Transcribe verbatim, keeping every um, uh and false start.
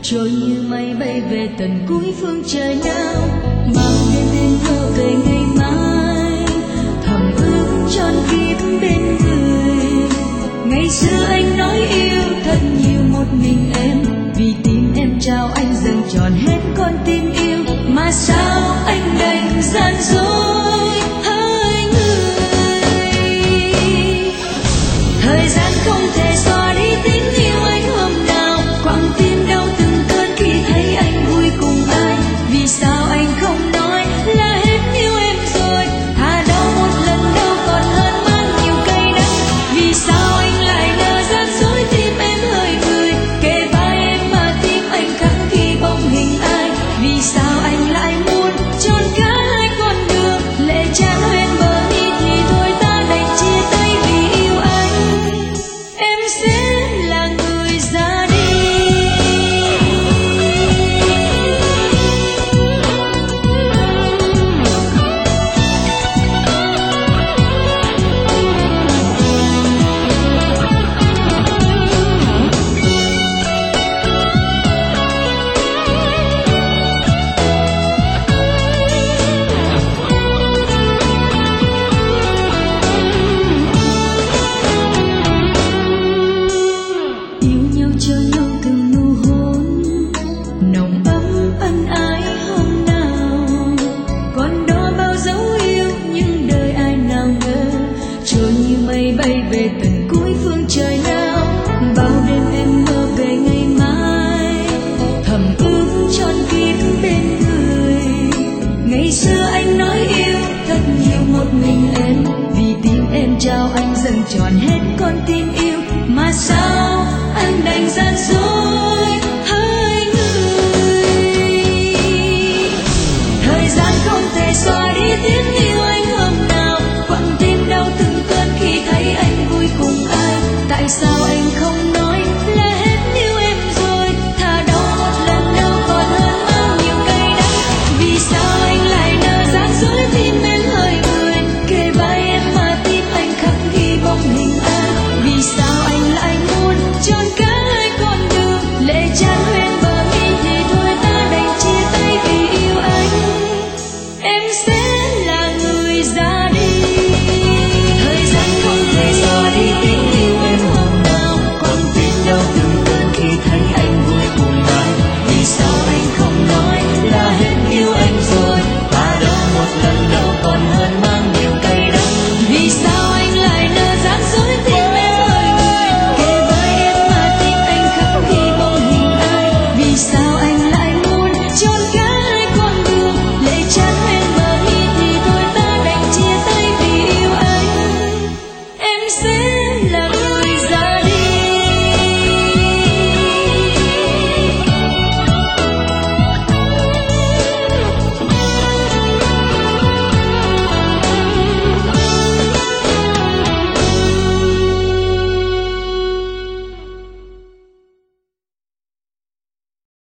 trôi như mây bay về tận cuối phương trời nào, mang đến tên thơ về ngày mai, thầm ước tròn kiếp bên người. Ngày xưa anh nói yêu thật nhiều một mình em, vì tim em trao anh dâng tròn hết con tim yêu, mà sao anh đành gian dối.